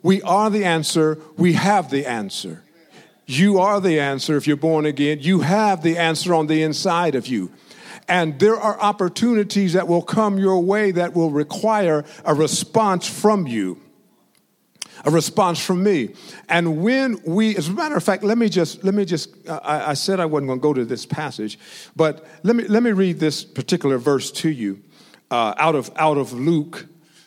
We are the answer. We have the answer. You are the answer if you're born again. You have the answer on the inside of you. And there are opportunities that will come your way that will require a response from you, a response from me. And when we, as a matter of fact, let me just. I said I wasn't going to go to this passage, but let me read this particular verse to you out of Luke.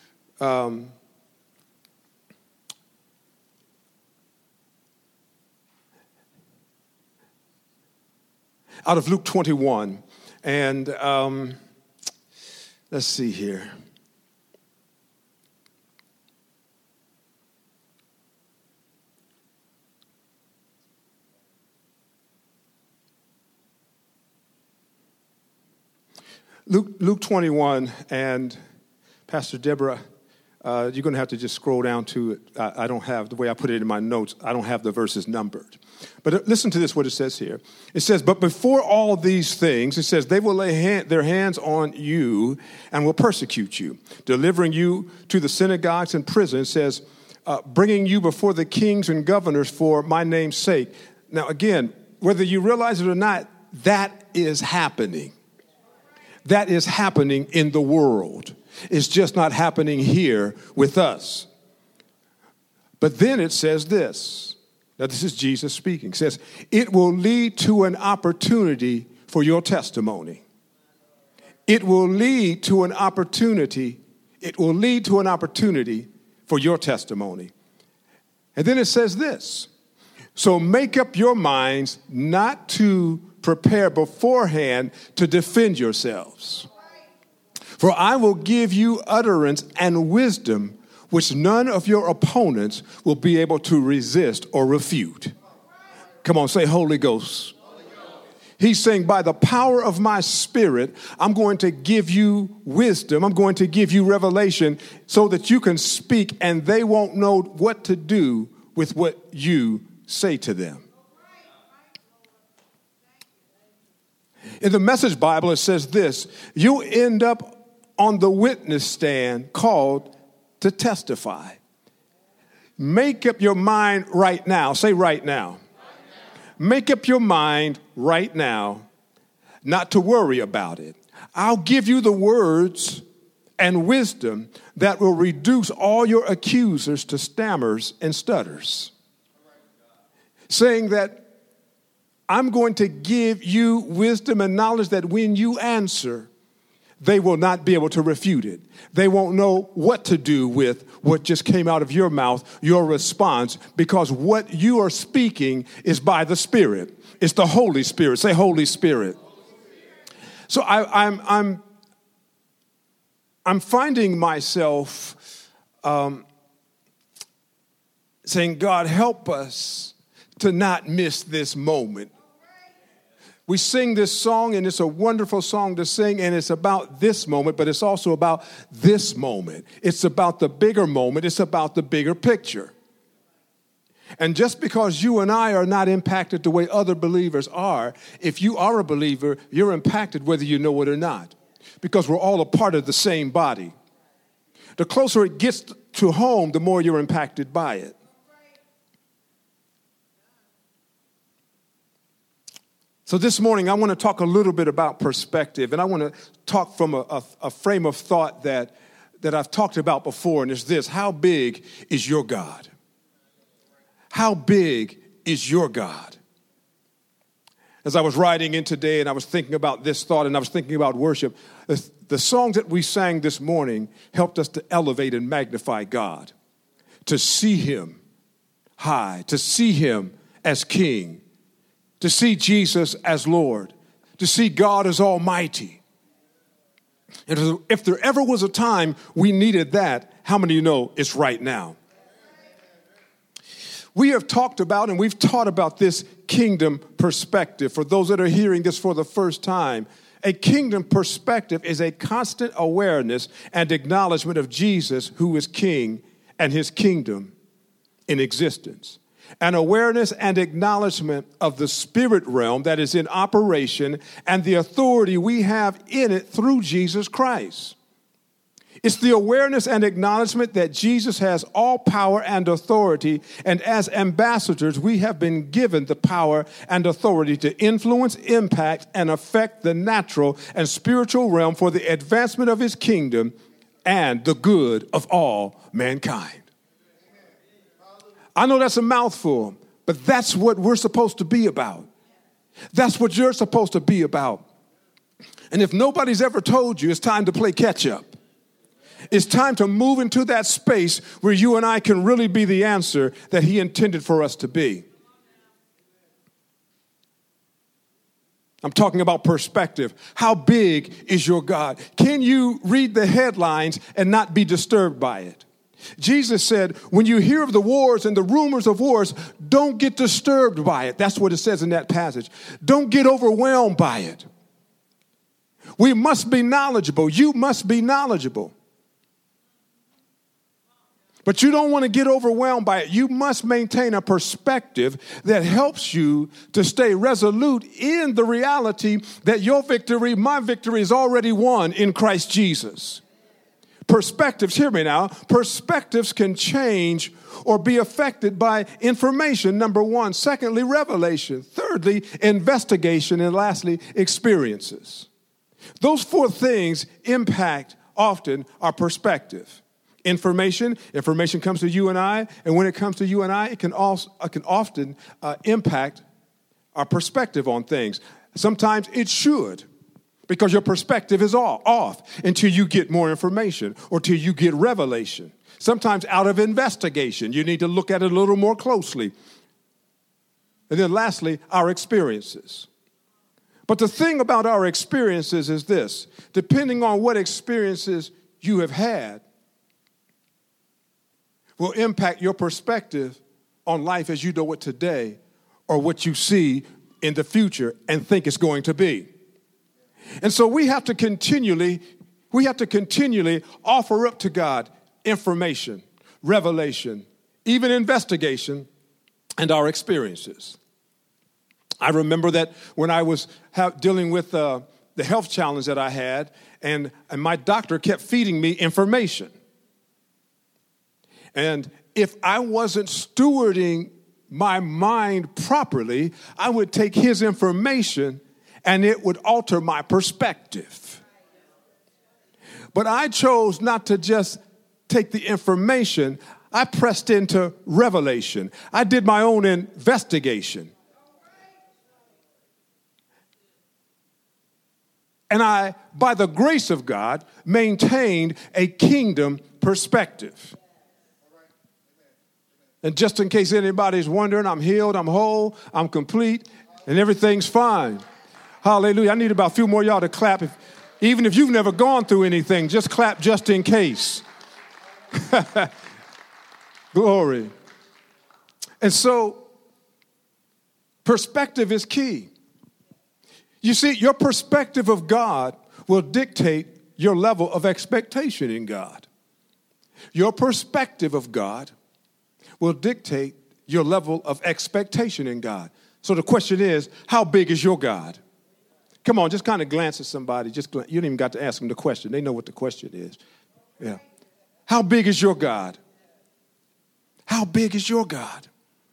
Out of Luke 21. And let's see here. Luke 21, and Pastor Deborah, you're going to have to just scroll down to it. I don't have, the way I put it in my notes, I don't have the verses numbered. But listen to this, what it says here. It says, but before all these things, it says, they will lay their hands on you and will persecute you, delivering you to the synagogues and prisons, it says, bringing you before the kings and governors for my name's sake. Now, again, whether you realize it or not, that is happening. That is happening in the world. It's just not happening here with us. But then it says this. Now, this is Jesus speaking. It says, it will lead to an opportunity for your testimony. It will lead to an opportunity. It will lead to an opportunity for your testimony. And then it says this. So make up your minds not to prepare beforehand to defend yourselves. For I will give you utterance and wisdom which none of your opponents will be able to resist or refute. Come on, say Holy Ghost. He's saying, by the power of my Spirit, I'm going to give you wisdom. I'm going to give you revelation so that you can speak and they won't know what to do with what you say to them. In the Message Bible, it says this, you end up on the witness stand called to testify. Make up your mind right now. Say right now. Make up your mind right now not to worry about it. I'll give you the words and wisdom that will reduce all your accusers to stammers and stutters. Saying that I'm going to give you wisdom and knowledge that when you answer, they will not be able to refute it. They won't know what to do with what just came out of your mouth, your response, because what you are speaking is by the Spirit. It's the Holy Spirit. Say Holy Spirit. So I'm finding myself saying, God, help us to not miss this moment. We sing this song, and it's a wonderful song to sing, and it's about this moment, but it's also about this moment. It's about the bigger moment. It's about the bigger picture. And just because you and I are not impacted the way other believers are, if you are a believer, you're impacted whether you know it or not, because we're all a part of the same body. The closer it gets to home, the more you're impacted by it. So this morning, I want to talk a little bit about perspective, and I want to talk from a frame of thought that I've talked about before, and it's this: how big is your God? How big is your God? As I was writing in today, and I was thinking about this thought, and I was thinking about worship, the songs that we sang this morning helped us to elevate and magnify God, to see him high, to see him as King, to see Jesus as Lord, to see God as Almighty. And if there ever was a time we needed that, how many of you know it's right now? We have talked about and we've taught about this kingdom perspective. For those that are hearing this for the first time, a kingdom perspective is a constant awareness and acknowledgement of Jesus, who is King, and his kingdom in existence. An awareness and acknowledgement of the spirit realm that is in operation and the authority we have in it through Jesus Christ. It's the awareness and acknowledgement that Jesus has all power and authority, and as ambassadors, we have been given the power and authority to influence, impact, and affect the natural and spiritual realm for the advancement of his kingdom and the good of all mankind. I know that's a mouthful, but that's what we're supposed to be about. That's what you're supposed to be about. And if nobody's ever told you, it's time to play catch up. It's time to move into that space where you and I can really be the answer that he intended for us to be. I'm talking about perspective. How big is your God? Can you read the headlines and not be disturbed by it? Jesus said, when you hear of the wars and the rumors of wars, don't get disturbed by it. That's what it says in that passage. Don't get overwhelmed by it. We must be knowledgeable. You must be knowledgeable. But you don't want to get overwhelmed by it. You must maintain a perspective that helps you to stay resolute in the reality that your victory, my victory, is already won in Christ Jesus. Perspectives, hear me now, perspectives can change or be affected by information, number one. Secondly, revelation. Thirdly, investigation. And lastly, experiences. Those four things impact often our perspective. Information comes to you and I, and when it comes to you and I, it can often impact our perspective on things. Sometimes it should, because your perspective is off until you get more information or till you get revelation. Sometimes out of investigation, you need to look at it a little more closely. And then lastly, our experiences. But the thing about our experiences is this: depending on what experiences you have had, will impact your perspective on life as you know it today, or what you see in the future and think it's going to be. And so we have to continually offer up to God information, revelation, even investigation, and our experiences. I remember that when I was dealing with the health challenge that I had, and my doctor kept feeding me information. And if I wasn't stewarding my mind properly, I would take his information and it would alter my perspective. But I chose not to just take the information. I pressed into revelation. I did my own investigation. And I, by the grace of God, maintained a kingdom perspective. And just in case anybody's wondering, I'm healed, I'm whole, I'm complete, and everything's fine. Hallelujah. I need about a few more of y'all to clap. Even if you've never gone through anything, just clap just in case. Glory. And so, perspective is key. You see, your perspective of God will dictate your level of expectation in God. Your perspective of God will dictate your level of expectation in God. So the question is, how big is your God? Come on, just kind of glance at somebody. You don't even got to ask them the question. They know what the question is. Yeah. How big is your God? How big is your God?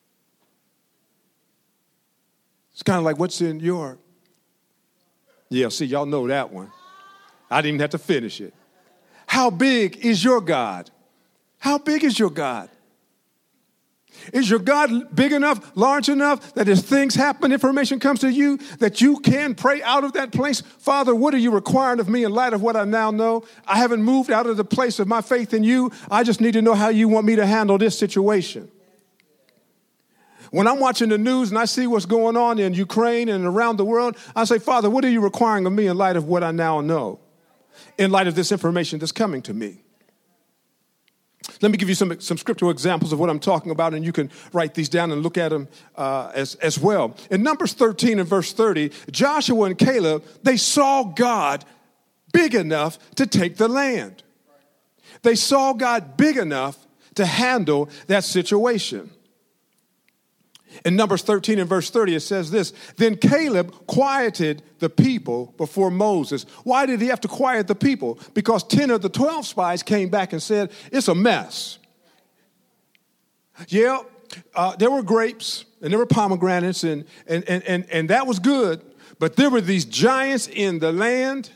It's kind of like what's in your... Yeah, see, y'all know that one. I didn't even have to finish it. How big is your God? How big is your God? Is your God big enough, large enough, that as things happen, information comes to you, that you can pray out of that place? Father, what are you requiring of me in light of what I now know? I haven't moved out of the place of my faith in you. I just need to know how you want me to handle this situation. When I'm watching the news and I see what's going on in Ukraine and around the world, I say, Father, what are you requiring of me in light of what I now know, in light of this information that's coming to me? Let me give you some scriptural examples of what I'm talking about, and you can write these down and look at them as well. In Numbers 13 and verse 30, Joshua and Caleb, they saw God big enough to take the land. They saw God big enough to handle that situation. In Numbers 13 and verse 30, it says this: then Caleb quieted the people before Moses. Why did he have to quiet the people? Because 10 of the 12 spies came back and said, it's a mess. Yeah, there were grapes and there were pomegranates and that was good. But there were these giants in the land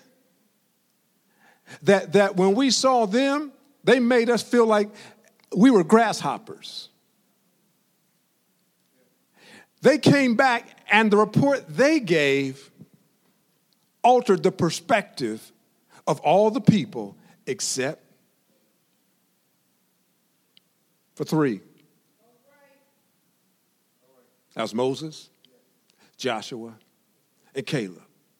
that when we saw them, they made us feel like we were grasshoppers. They came back, and the report they gave altered the perspective of all the people except for 3. That was Moses, Joshua, and Caleb.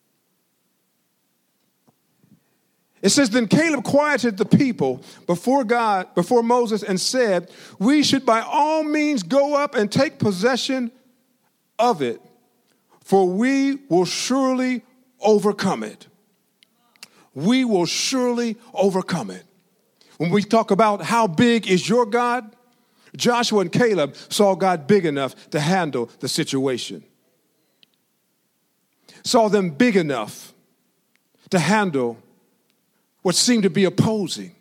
It says, then Caleb quieted the people before Moses, and said, we should by all means go up and take possession of it, for we will surely overcome it. We will surely overcome it. When we talk about how big is your God, Joshua and Caleb saw God big enough to handle the situation. Saw them big enough to handle what seemed to be opposing.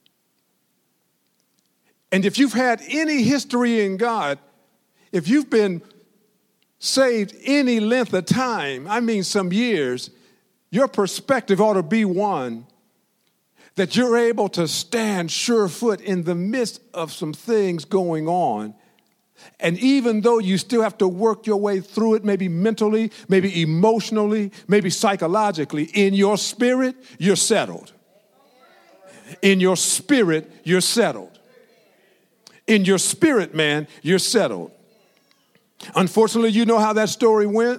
And if you've had any history in God, if you've been saved any length of time, I mean some years, your perspective ought to be one that you're able to stand sure-foot in the midst of some things going on. And even though you still have to work your way through it, maybe mentally, maybe emotionally, maybe psychologically, in your spirit, you're settled. In your spirit, you're settled. In your spirit, man, you're settled. Unfortunately, you know how that story went.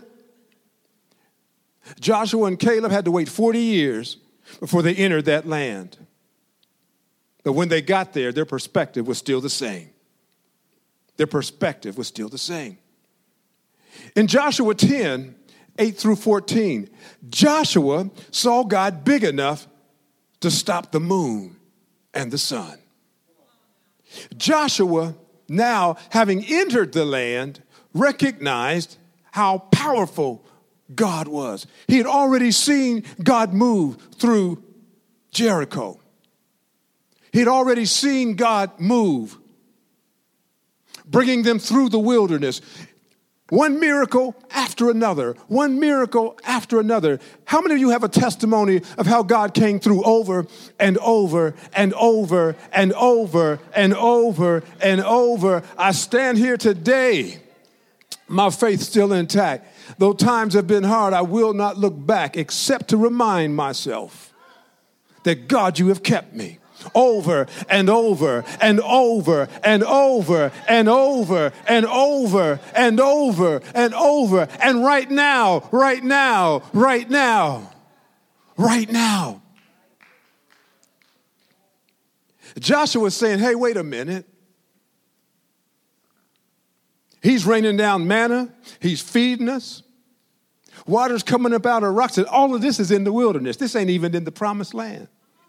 Joshua and Caleb had to wait 40 years before they entered that land. But when they got there, their perspective was still the same. Their perspective was still the same. In Joshua 10, 8 through 14, Joshua saw God big enough to stop the moon and the sun. Joshua, now having entered the land, recognized how powerful God was. He had already seen God move through Jericho. He had already seen God move, bringing them through the wilderness. One miracle after another, one miracle after another. How many of you have a testimony of how God came through over and over and over and over and over and over? I stand here today, my faith still intact. Though times have been hard, I will not look back except to remind myself that God, you have kept me. Over and over and over and over and over and over and over and over. And right now, right now, right now, right now. Joshua was saying, hey, wait a minute. He's raining down manna. He's feeding us. Water's coming up out of rocks. And all of this is in the wilderness. This ain't even in the promised land.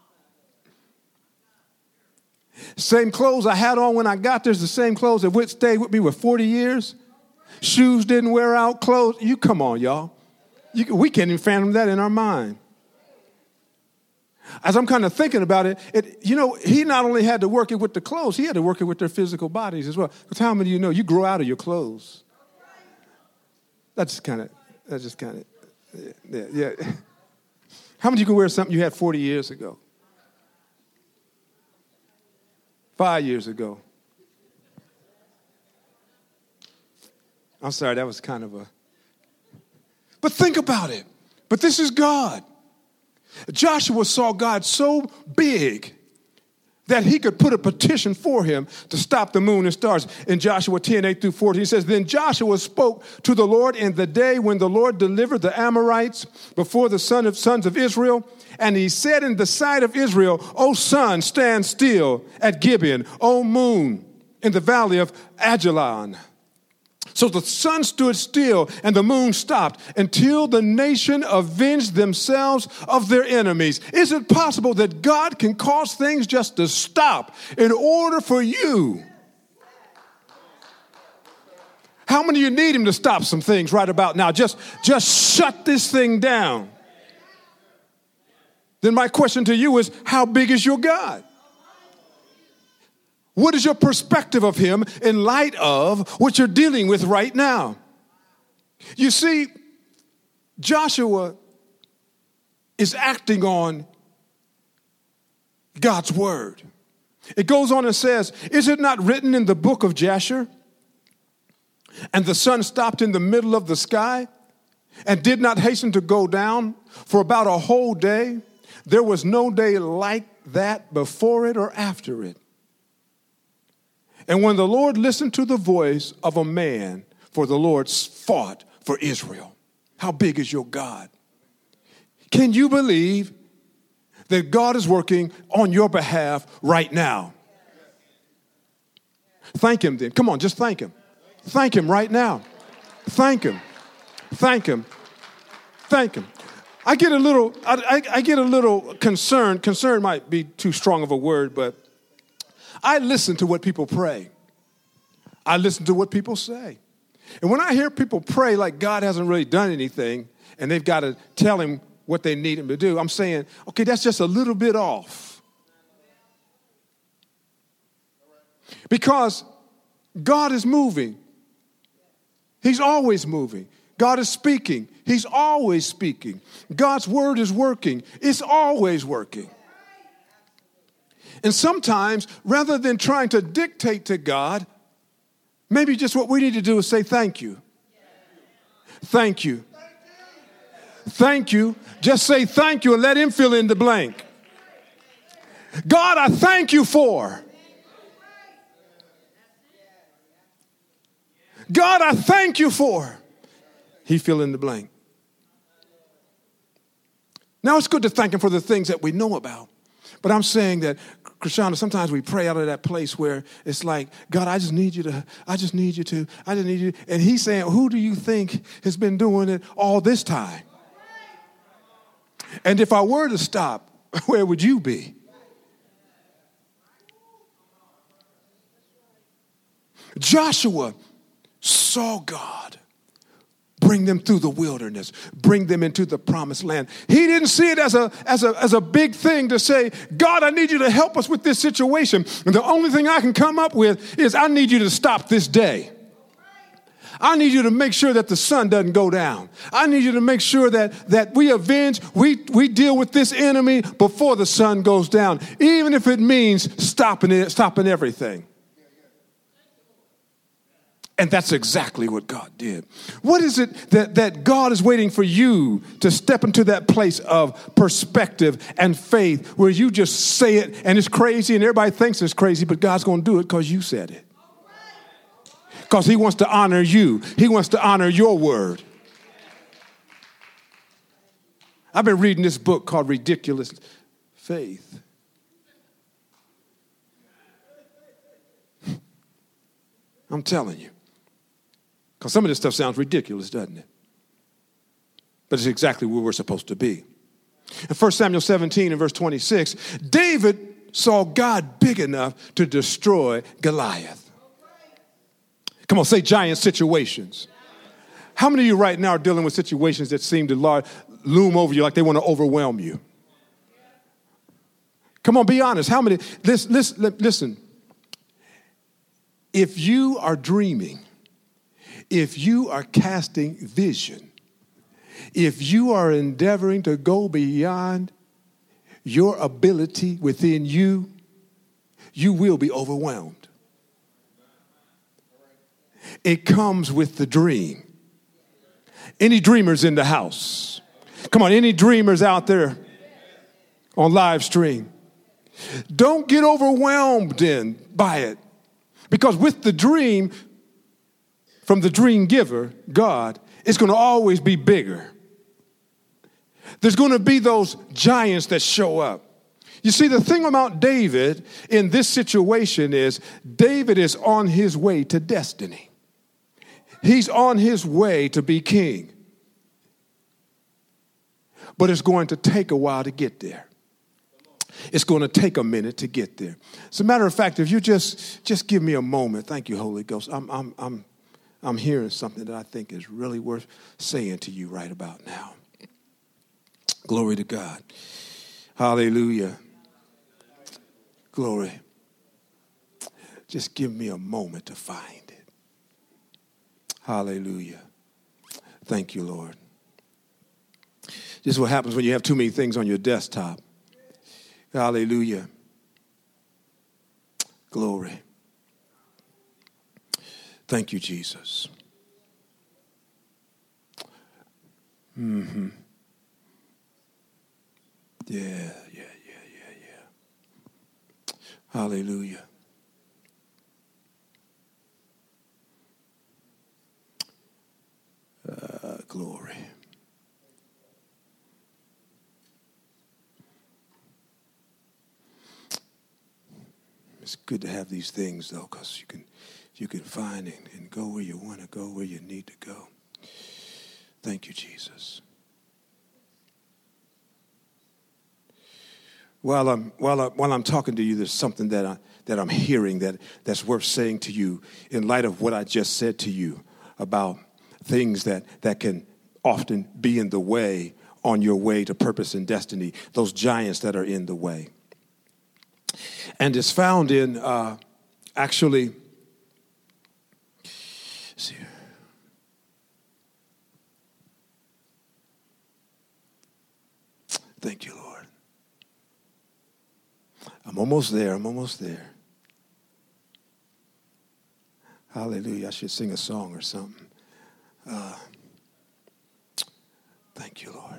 Same clothes I had on when I got there's the same clothes that would stay with me for 40 years. Shoes didn't wear out, clothes. You come on, y'all. We can't even fathom that in our mind. As I'm kind of thinking about it, he not only had to work it with the clothes, he had to work it with their physical bodies as well. Because how many of you know you grow out of your clothes? That's just kind of, yeah. How many of you can wear something you had 40 years ago? 5 years ago. I'm sorry, that was kind of a... But think about it. But this is God. Joshua saw God so big that he could put a petition for him to stop the moon and stars. In Joshua 10, 8 through 14, he says, then Joshua spoke to the Lord in the day when the Lord delivered the Amorites before the sons of Israel. And he said in the sight of Israel, O sun, stand still at Gibeon. O moon, in the valley of Ajalon. So the sun stood still and the moon stopped until the nation avenged themselves of their enemies. Is it possible that God can cause things just to stop in order for you? How many of you need him to stop some things right about now? Just shut this thing down. Then my question to you is, how big is your God? What is your perspective of him in light of what you're dealing with right now? You see, Joshua is acting on God's word. It goes on and says, is it not written in the book of Jasher? And the sun stopped in the middle of the sky and did not hasten to go down for about a whole day. There was no day like that before it or after it. And when the Lord listened to the voice of a man, for the Lord fought for Israel. How big is your God? Can you believe that God is working on your behalf right now? Thank him then. Come on, just thank him. Thank him right now. Thank him. Thank him. Thank him. I get a little concerned. Concern might be too strong of a word, but I listen to what people pray. I listen to what people say. And when I hear people pray like God hasn't really done anything and they've got to tell him what they need him to do, I'm saying, okay, that's just a little bit off. Because God is moving. He's always moving. God is speaking. He's always speaking. God's word is working. It's always working. And sometimes, rather than trying to dictate to God, maybe just what we need to do is say thank you. Thank you. Thank you. Just say thank you and let him fill in the blank. God, I thank you for. God, I thank you for. He fill in the blank. Now it's good to thank him for the things that we know about. But I'm saying that, Krishana, sometimes we pray out of that place where it's like, God, I just need you to. And he's saying, who do you think has been doing it all this time? And if I were to stop, where would you be? Joshua saw God bring them through the wilderness, bring them into the promised land. He didn't see it as a big thing to say, God, I need you to help us with this situation. And the only thing I can come up with is I need you to stop this day. I need you to make sure that the sun doesn't go down. I need you to make sure that we deal with this enemy before the sun goes down, even if it means stopping everything. And that's exactly what God did. What is it that God is waiting for you to step into that place of perspective and faith where you just say it and it's crazy and everybody thinks it's crazy, but God's going to do it because you said it. Because he wants to honor you. He wants to honor your word. I've been reading this book called Ridiculous Faith. I'm telling you. Because some of this stuff sounds ridiculous, doesn't it? But it's exactly where we're supposed to be. In 1 Samuel 17 and verse 26, David saw God big enough to destroy Goliath. Come on, say giant situations. How many of you right now are dealing with situations that seem to loom over you like they want to overwhelm you? Come on, be honest. How many? Listen. If you are dreaming, if you are casting vision, if you are endeavoring to go beyond your ability within you, you will be overwhelmed. It comes with the dream. Any dreamers in the house? Come on, any dreamers out there on live stream? Don't get overwhelmed by it. Because with the dream, from the dream giver, God, it's going to always be bigger. There's going to be those giants that show up. You see, the thing about David in this situation is David is on his way to destiny. He's on his way to be king. But it's going to take a while to get there. It's going to take a minute to get there. As a matter of fact, if you just give me a moment, thank you, Holy Ghost. I'm hearing something that I think is really worth saying to you right about now. Glory to God. Hallelujah. Glory. Just give me a moment to find it. Hallelujah. Thank you, Lord. This is what happens when you have too many things on your desktop. Hallelujah. Glory. Thank you, Jesus. Mm-hmm. Yeah. Hallelujah. Glory. It's good to have these things, though, because you can find and go where you want to go, where you need to go. Thank you, Jesus. While I'm talking to you, there's something that I'm hearing that's worth saying to you in light of what I just said to you about things that can often be in the way on your way to purpose and destiny, those giants that are in the way. And it's found in actually, see, thank you, Lord. I'm almost there. Hallelujah. I should sing a song or something. Thank you, Lord.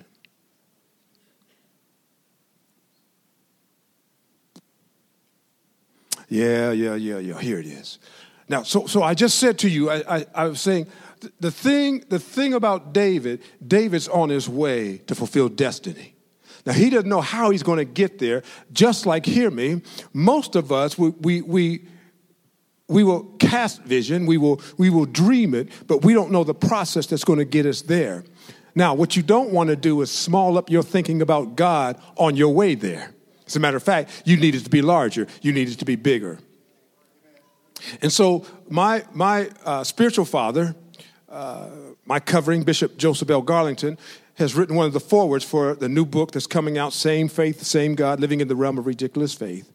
Yeah. Here it is. Now, so I just said to you, I was saying, the thing about David's on his way to fulfill destiny. Now, he doesn't know how he's going to get there. Just like, hear me, most of us, we will cast vision, we will dream it, but we don't know the process that's going to get us there. Now, what you don't want to do is small up your thinking about God on your way there. As a matter of fact, you need it to be larger. You need it to be bigger. And so my spiritual father, my covering, Bishop Joseph L. Garlington, has written one of the forewords for the new book that's coming out, Same Faith, Same God, Living in the Realm of Ridiculous Faith.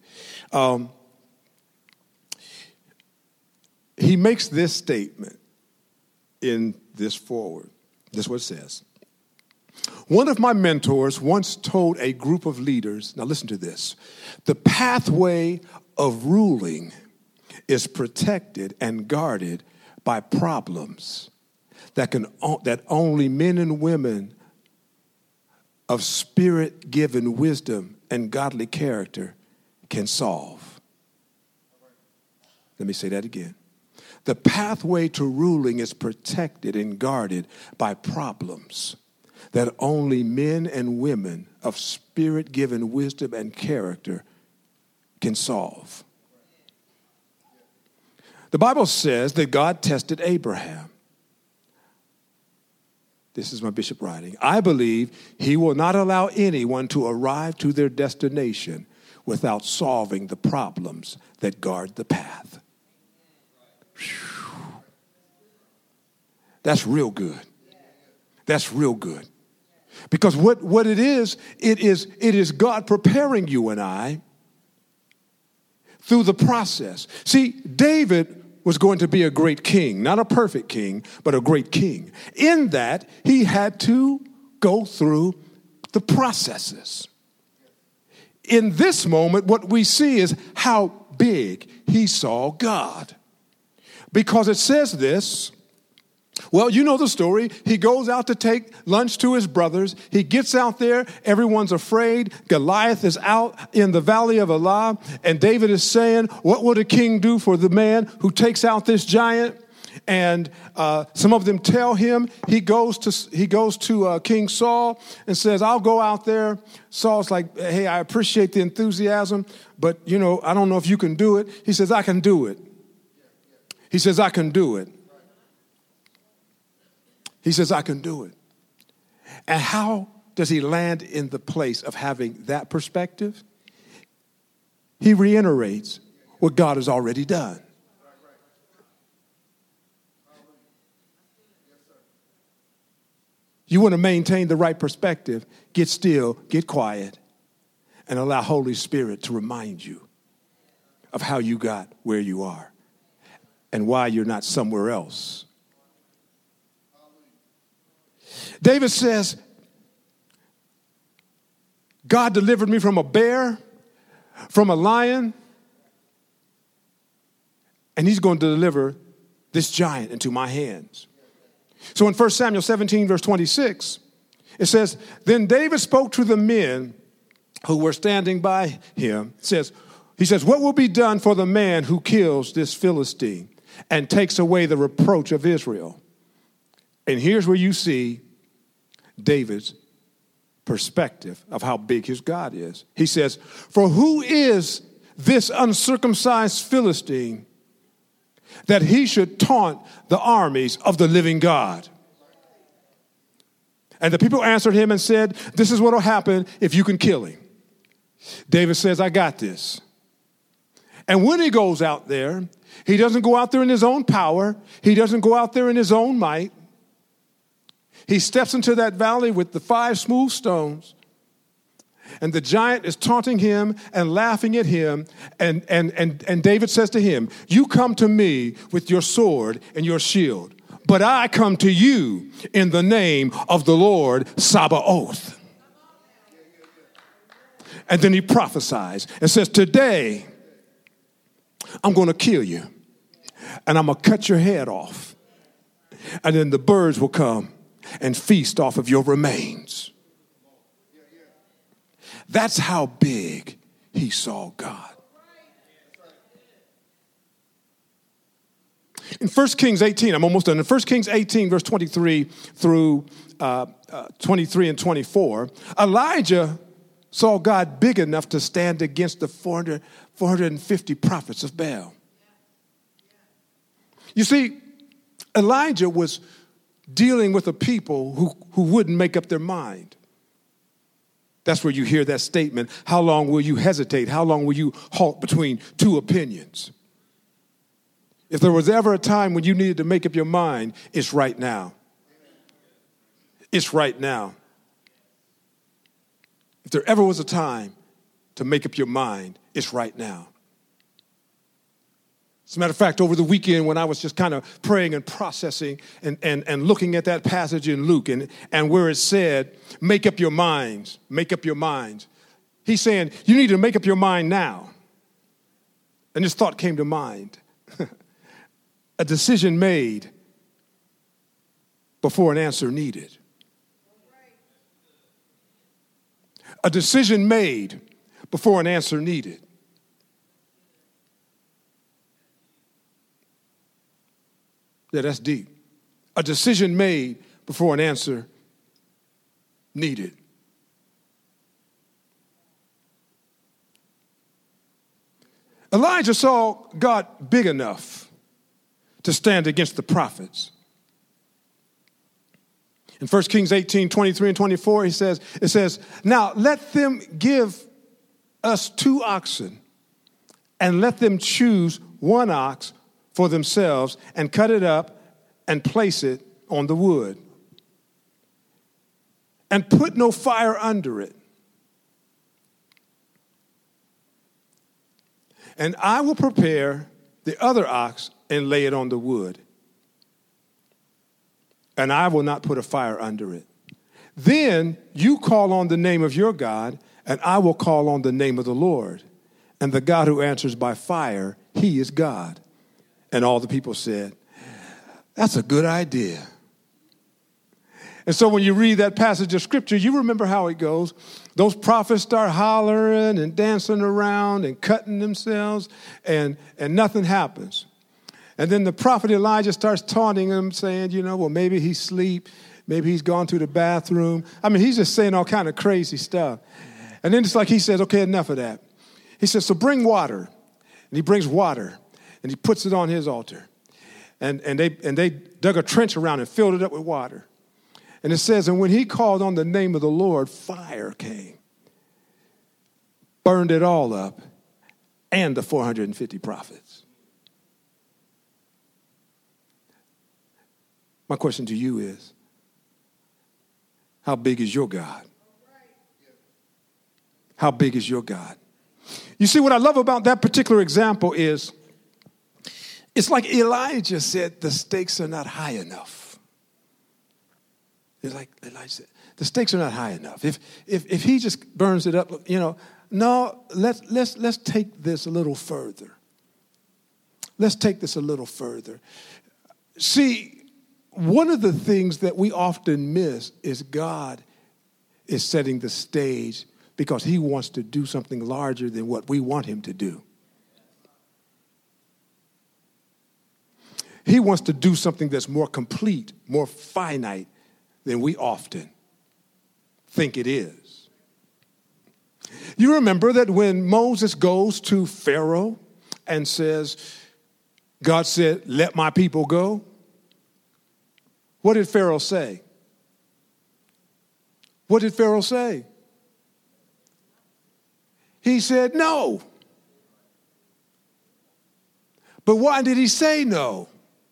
He makes this statement in this foreword. This is what it says. One of my mentors once told a group of leaders, now listen to this, the pathway of ruling is protected and guarded by problems that only men and women of spirit-given wisdom and godly character can solve. Let me say that again. The pathway to ruling is protected and guarded by problems that only men and women of spirit-given wisdom and character can solve. The Bible says that God tested Abraham. This is my bishop writing. I believe he will not allow anyone to arrive to their destination without solving the problems that guard the path. Whew. That's real good. That's real good. Because what it is God preparing you and I through the process. See, David was going to be a great king, not a perfect king, but a great king. In that, he had to go through the processes. In this moment, what we see is how big he saw God. Because it says this, well, you know the story. He goes out to take lunch to his brothers. He gets out there. Everyone's afraid. Goliath is out in the valley of Elah. And David is saying, what would a king do for the man who takes out this giant? And some of them tell him. He goes to King Saul and says, I'll go out there. Saul's like, hey, I appreciate the enthusiasm, but, I don't know if you can do it. He says, I can do it. He says, I can do it. He says, I can do it. And how does he land in the place of having that perspective? He reiterates what God has already done. You want to maintain the right perspective, get still, get quiet, and allow Holy Spirit to remind you of how you got where you are and why you're not somewhere else. David says, God delivered me from a bear, from a lion, and he's going to deliver this giant into my hands. So in 1 Samuel 17, verse 26, it says, then David spoke to the men who were standing by him. He says, what will be done for the man who kills this Philistine and takes away the reproach of Israel? And here's where you see David's perspective of how big his God is. He says, for who is this uncircumcised Philistine that he should taunt the armies of the living God? And the people answered him and said, this is what will happen if you can kill him. David says, I got this. And when he goes out there, he doesn't go out there in his own power. He doesn't go out there in his own might. He steps into that valley with the 5 smooth stones. And the giant is taunting him and laughing at him. And David says to him, you come to me with your sword and your shield, but I come to you in the name of the Lord Sabaoth. And then he prophesies and says, today I'm going to kill you and I'm going to cut your head off. And then the birds will come and feast off of your remains. That's how big he saw God. In 1 Kings 18, I'm almost done. In 1 Kings 18, verse 23 through 23 and 24, Elijah saw God big enough to stand against the 450 prophets of Baal. You see, Elijah was dealing with a people who wouldn't make up their mind. That's where you hear that statement, how long will you hesitate? How long will you halt between two opinions? If there was ever a time when you needed to make up your mind, it's right now. It's right now. If there ever was a time to make up your mind, it's right now. As a matter of fact, over the weekend when I was just kind of praying and processing and looking at that passage in Luke and where it said, make up your minds, make up your minds. He's saying, you need to make up your mind now. And this thought came to mind. A decision made before an answer needed. A decision made before an answer needed. Yeah, that's deep. A decision made before an answer needed. Elijah saw God big enough to stand against the prophets. In 1 Kings 18, 23 and 24, it says, now let them give us 2 oxen and let them choose 1 ox for themselves and cut it up and place it on the wood and put no fire under it. And I will prepare the other ox and lay it on the wood. And I will not put a fire under it. Then you call on the name of your God, and I will call on the name of the Lord. And the God who answers by fire, he is God. And all the people said, that's a good idea. And so when you read that passage of scripture, you remember how it goes. Those prophets start hollering and dancing around and cutting themselves, and nothing happens. And then the prophet Elijah starts taunting them, saying, well, maybe he's asleep. Maybe he's gone to the bathroom. I mean, he's just saying all kind of crazy stuff. And then it's like he says, okay, enough of that. He says, so bring water. And he brings water, and he puts it on his altar. And they dug a trench around and filled it up with water. And it says, and when he called on the name of the Lord, fire came, burned it all up, and the 450 prophets. My question to you is, How big is your God? How big is your God? You see, what I love about that particular example is, it's like Elijah said, the stakes are not high enough. It's like Elijah said, the stakes are not high enough. If he just burns it up, no, let's take this a little further. Let's take this a little further. See, one of the things that we often miss is God is setting the stage because he wants to do something larger than what we want him to do. He wants to do something that's more complete, more finite than we often think it is. You remember that when Moses goes to Pharaoh and says, God said, let my people go. What did Pharaoh say? What did Pharaoh say? He said no. But why did he say no?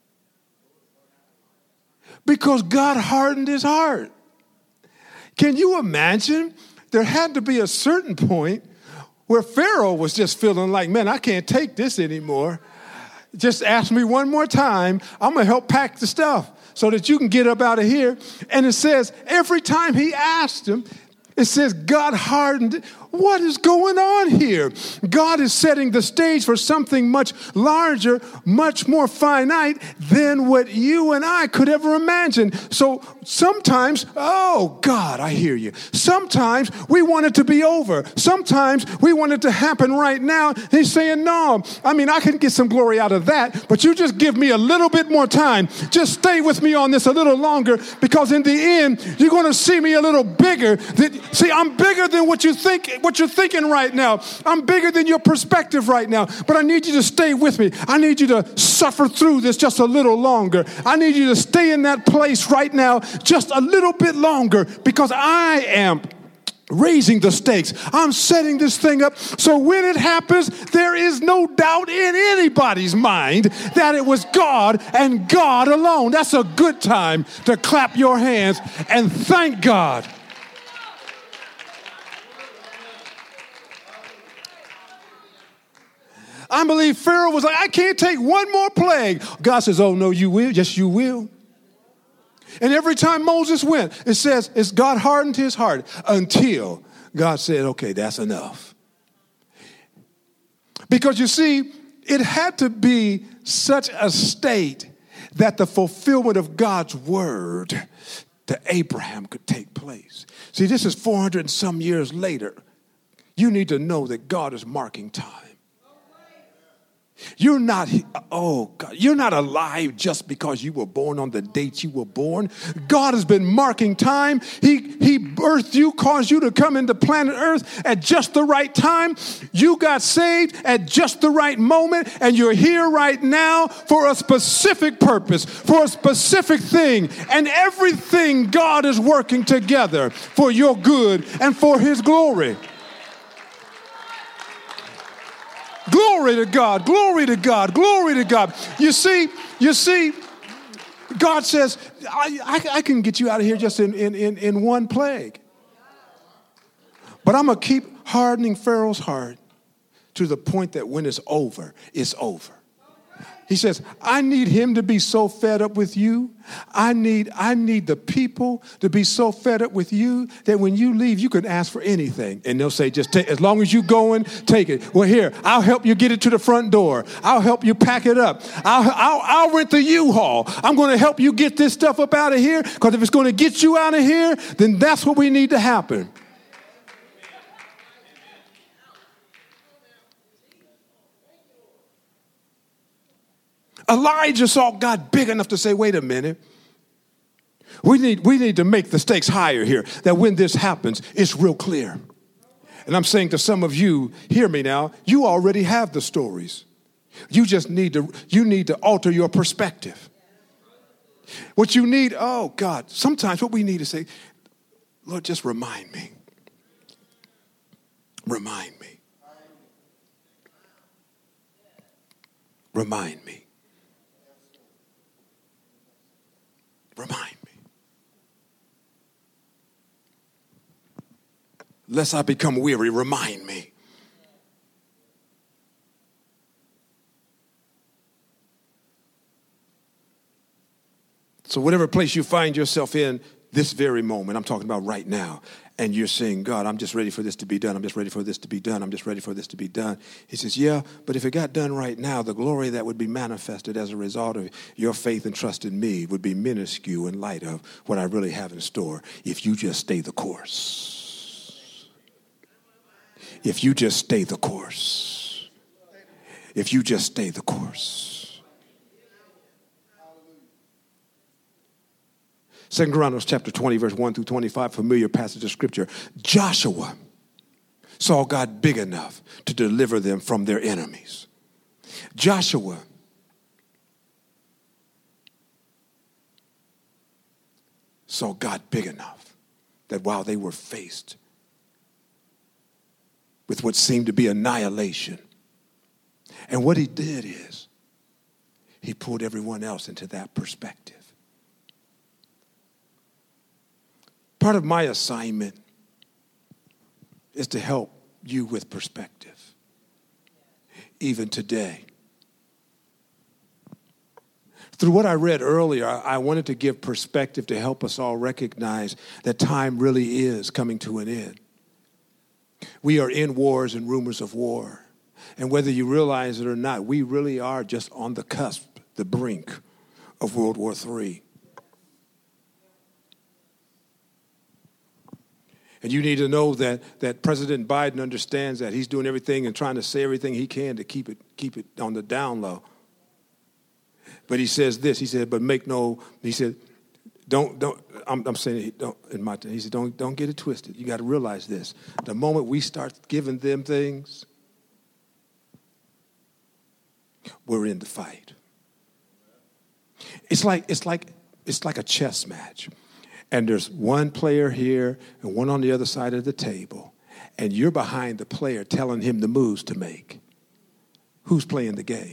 Because God hardened his heart. Can you imagine? There had to be a certain point where Pharaoh was just feeling like, man, I can't take this anymore. Just ask me one more time. I'm going to help pack the stuff so that you can get up out of here. And it says every time he asked him, it says God hardened it. What is going on here? God is setting the stage for something much larger, much more finite than what you and I could ever imagine. So sometimes, oh God, I hear you. Sometimes we want it to be over. Sometimes we want it to happen right now. He's saying, no, I can get some glory out of that, but you just give me a little bit more time. Just stay with me on this a little longer, because in the end, you're going to see me a little bigger. See, I'm bigger than what you're thinking right now. I'm bigger than your perspective right now. But I need you to stay with me. I need you to suffer through this just a little longer. I need you to stay in that place right now just a little bit longer, because I am raising the stakes. I'm setting this thing up so when it happens, there is no doubt in anybody's mind that it was God and God alone. That's a good time to clap your hands and thank God. I believe Pharaoh was like, I can't take one more plague. God says, oh, no, you will. Yes, you will. And every time Moses went, it says, it's God hardened his heart until God said, okay, that's enough. Because you see, it had to be such a state that the fulfillment of God's word to Abraham could take place. See, this is 400 and some years later. You need to know that God is marking time. You're not alive just because you were born on the date you were born. God has been marking time. He birthed you, caused you to come into planet Earth at just the right time. You got saved at just the right moment, and you're here right now for a specific purpose, for a specific thing. And everything God is working together for your good and for his glory. Glory to God, glory to God, glory to God. You see, God says, I can get you out of here just in one plague. But I'm going to keep hardening Pharaoh's heart to the point that when it's over, it's over. He says, I need him to be so fed up with you. I need the people to be so fed up with you that when you leave, you can ask for anything. And they'll say, just take, as long as you're going, take it. Well, here, I'll help you get it to the front door. I'll help you pack it up. I'll rent the U-Haul. I'm going to help you get this stuff up out of here, because if it's going to get you out of here, then that's what we need to happen. Elijah saw God big enough to say, wait a minute. We need to make the stakes higher here, that when this happens, it's real clear. And I'm saying to some of you, hear me now, you already have the stories. You just need to alter your perspective. What you need, oh God, sometimes what we need to say, Lord, just remind me. Remind me. Remind me. Remind me. Lest I become weary, remind me. So whatever place you find yourself in this very moment, I'm talking about right now, and you're saying, God, I'm just ready for this to be done. I'm just ready for this to be done. I'm just ready for this to be done. He says, yeah, but if it got done right now, the glory that would be manifested as a result of your faith and trust in me would be minuscule in light of what I really have in store if you just stay the course. If you just stay the course. If you just stay the course. 2 Chronicles chapter 20, verse 1 through 25, familiar passage of scripture. Joshua saw God big enough to deliver them from their enemies. Joshua saw God big enough that while they were faced with what seemed to be annihilation, and what he did is he pulled everyone else into that perspective. Part of my assignment is to help you with perspective, even today. Through what I read earlier, I wanted to give perspective to help us all recognize that time really is coming to an end. We are in wars and rumors of war. And whether you realize it or not, we really are just on the cusp, the brink of World War III. And you need to know that President Biden understands that. He's doing everything and trying to say everything he can to keep it on the down low. But he says this. He said, but make no. He said, don't. I'm saying don't. In my. He said, don't get it twisted. You got to realize this. The moment we start giving them things, we're in the fight. It's like a chess match. And there's one player here and one on the other side of the table. And you're behind the player telling him the moves to make. Who's playing the game?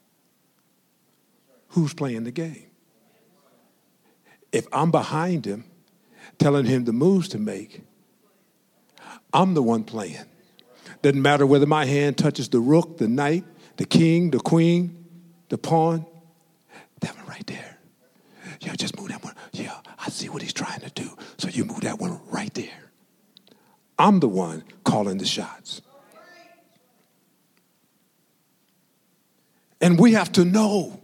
Who's playing the game? If I'm behind him telling him the moves to make, I'm the one playing. Doesn't matter whether my hand touches the rook, the knight, the king, the queen, the pawn. That one right there. Yeah, just move that one. Yeah, I see what he's trying to do. So you move that one right there. I'm the one calling the shots. And we have to know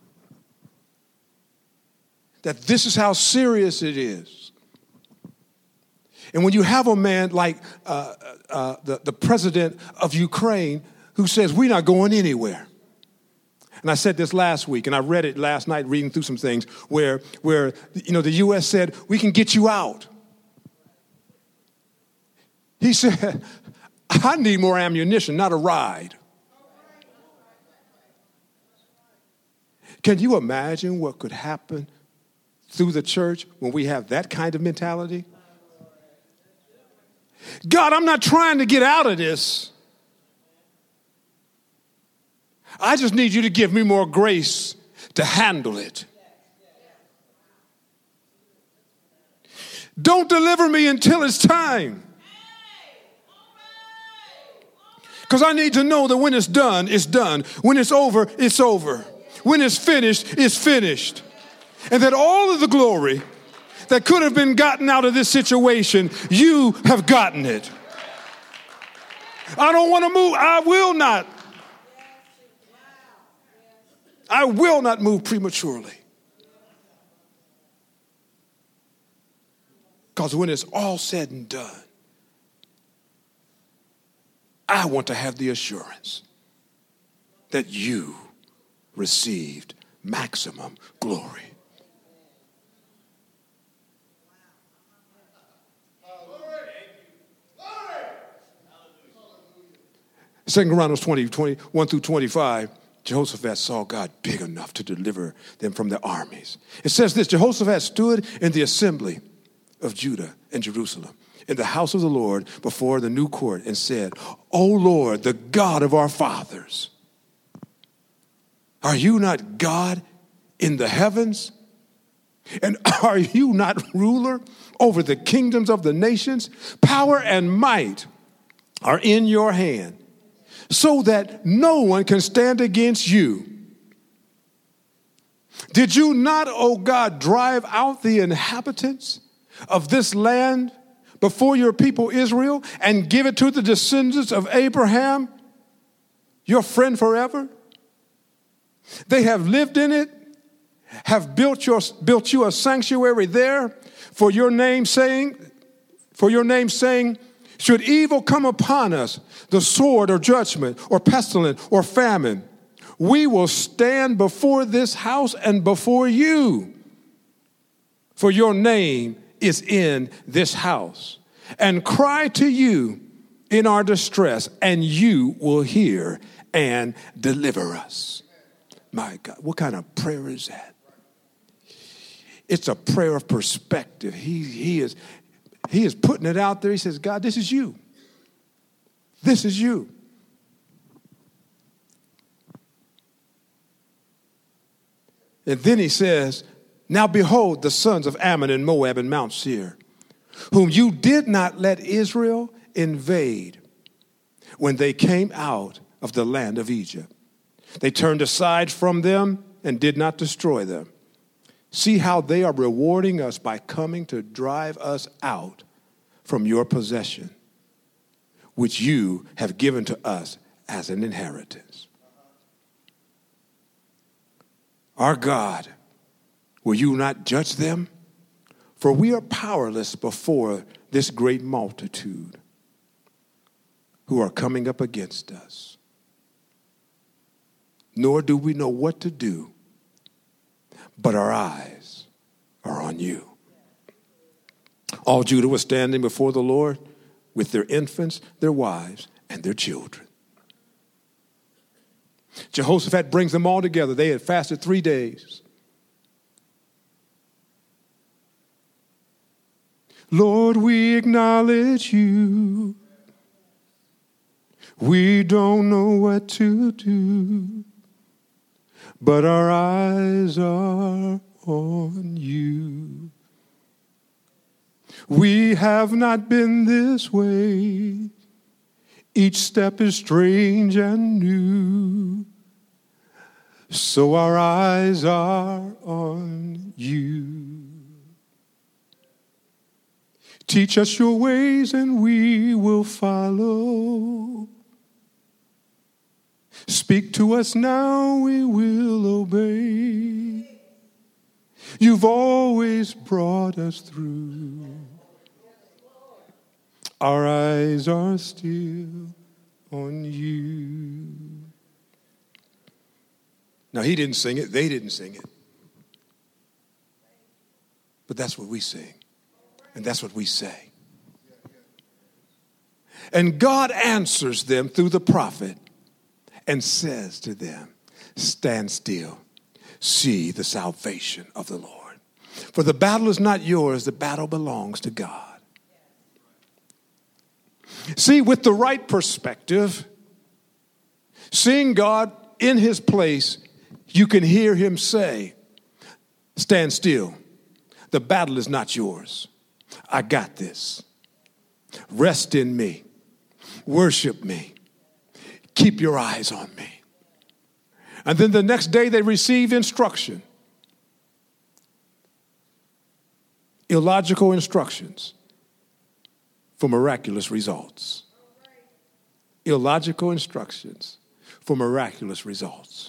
that this is how serious it is. And when you have a man like the president of Ukraine who says, we're not going anywhere. And I said this last week, and I read it last night reading through some things where the U.S. said, we can get you out. He said, I need more ammunition, not a ride. Can you imagine what could happen through the church when we have that kind of mentality? God, I'm not trying to get out of this. I just need you to give me more grace to handle it. Don't deliver me until it's time. Because I need to know that when it's done, it's done. When it's over, it's over. When it's finished, it's finished. And that all of the glory that could have been gotten out of this situation, you have gotten it. I don't want to move. I will not move prematurely. Because when it's all said and done, I want to have the assurance that you received maximum glory. Second Chronicles 21 through 25, Jehoshaphat saw God big enough to deliver them from their armies. It says this, Jehoshaphat stood in the assembly of Judah and Jerusalem, in the house of the Lord before the new court, and said, O Lord, the God of our fathers, are you not God in the heavens? And are you not ruler over the kingdoms of the nations? Power and might are in your hand, so that no one can stand against you. Did you not, O God, drive out the inhabitants of this land before your people Israel and give it to the descendants of Abraham, your friend forever? They have lived in it, have built you a sanctuary there for your name, saying, should evil come upon us, the sword or judgment or pestilence or famine, we will stand before this house and before you. For your name is in this house, and cry to you in our distress, and you will hear and deliver us. My God, what kind of prayer is that? It's a prayer of perspective. He is putting it out there. He says, God, this is you. This is you. And then he says, now behold, the sons of Ammon and Moab and Mount Seir, whom you did not let Israel invade when they came out of the land of Egypt. They turned aside from them and did not destroy them. See how they are rewarding us by coming to drive us out from your possession, which you have given to us as an inheritance. Our God, will you not judge them? For we are powerless before this great multitude who are coming up against us. Nor do we know what to do, but our eyes are on you. All Judah was standing before the Lord with their infants, their wives, and their children. Jehoshaphat brings them all together. They had fasted 3 days. Lord, we acknowledge you. We don't know what to do, but our eyes are on you. We have not been this way. Each step is strange and new. So our eyes are on you. Teach us your ways and we will follow. Speak to us now, we will obey. You've always brought us through. Our eyes are still on you. Now, he didn't sing it. They didn't sing it. But that's what we sing. And that's what we say. And God answers them through the prophet and says to them, stand still, see the salvation of the Lord. For the battle is not yours, the battle belongs to God. See, with the right perspective, seeing God in his place, you can hear him say, stand still. The battle is not yours. I got this. Rest in me. Worship me. Keep your eyes on me. And then the next day they received instruction. Illogical instructions for miraculous results. Illogical instructions for miraculous results.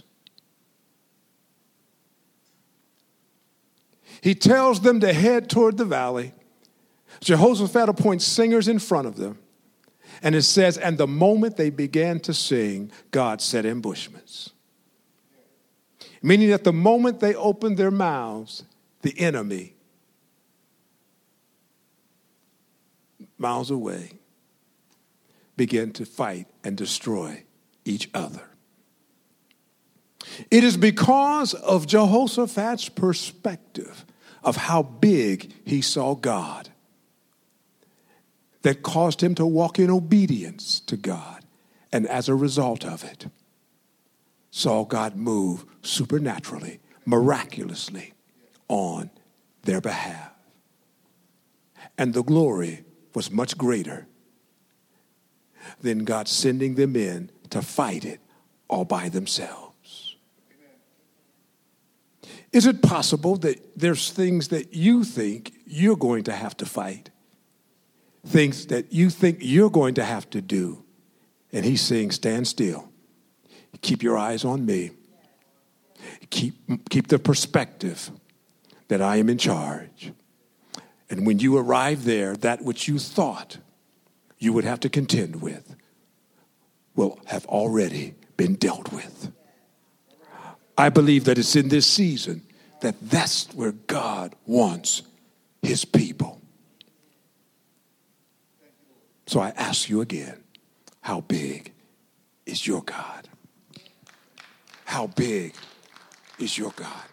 He tells them to head toward the valley. Jehoshaphat appoints singers in front of them. And it says, and the moment they began to sing, God set ambushments. Meaning that the moment they opened their mouths, the enemy, miles away, began to fight and destroy each other. It is because of Jehoshaphat's perspective of how big he saw God that caused him to walk in obedience to God. And as a result of it, saw God move supernaturally, miraculously on their behalf. And the glory was much greater than God sending them in to fight it all by themselves. Is it possible that there's things that you think you're going to have to fight? Things that you think you're going to have to do. And he's saying, stand still. Keep your eyes on me. Keep the perspective that I am in charge. And when you arrive there, that which you thought you would have to contend with will have already been dealt with. I believe that it's in this season that that's where God wants his people. So I ask you again, how big is your God? How big is your God?